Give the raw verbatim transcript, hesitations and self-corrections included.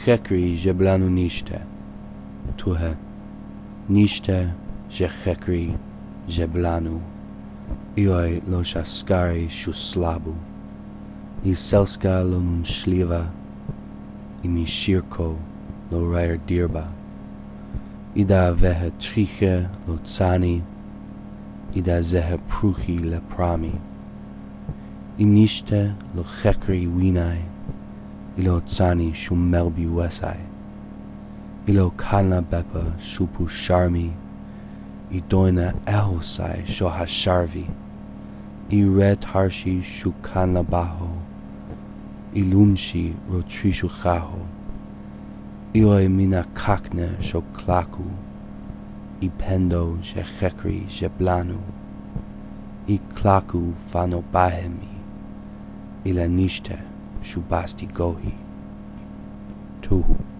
chekri jeblanu nishte. Tuhe, nishte je chekri jeblanu. Ioi lo shaskari shuslabu. Ni selska lo nun shliva. Imi shirko lo rair dirba. Ida vehe triche lo tsani. Ida zehe pruchi le prami. Inishte lo chekri winai. Ilo tsani shumelbi wesai. Ilo kalna bepa shupu sharmi. Idoina ehosai shohasharvi. I red harshi shukana baho. Ilunshi rotrishu chaho. Ioi mina kakne shoklaku. I pendo shechekri sheblanu. I klaku fano bahemi. Ila nishte shubasti gohi. Tuhu.